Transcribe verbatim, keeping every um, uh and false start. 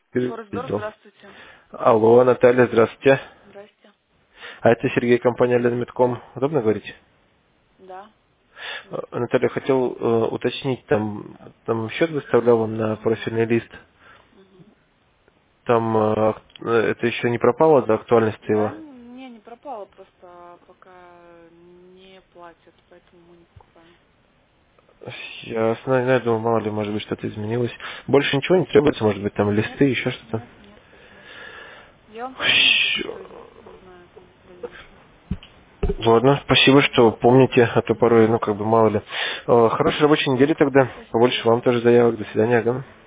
Форестдор, Переведу. здравствуйте. Алло, Наталья, здравствуйте. Здрасте. А это Сергей, компания Ленмитком. Удобно говорить? Да. Э, Наталья, хотел э, уточнить, там, там счет выставлял вам на профильный лист. Мгм. Там э, ак- э, это еще не пропало до актуальности Да, его? не, не пропало, просто пока не платят, поэтому мы не покупаем. Ясно, я думал, мало ли, может быть, что-то изменилось. Больше ничего не требуется, может быть, там Нет, листы, еще что-то? нет, нет, больше ничего. Я вам позвоню уже, как Всё. только узнаю там в дальнейшем. Ладно, спасибо, что помните, а то порой, ну, как бы, мало ли. Э, Хорошей рабочей недели тогда. Побольше Спасибо. вам тоже заявок. До свидания, ага.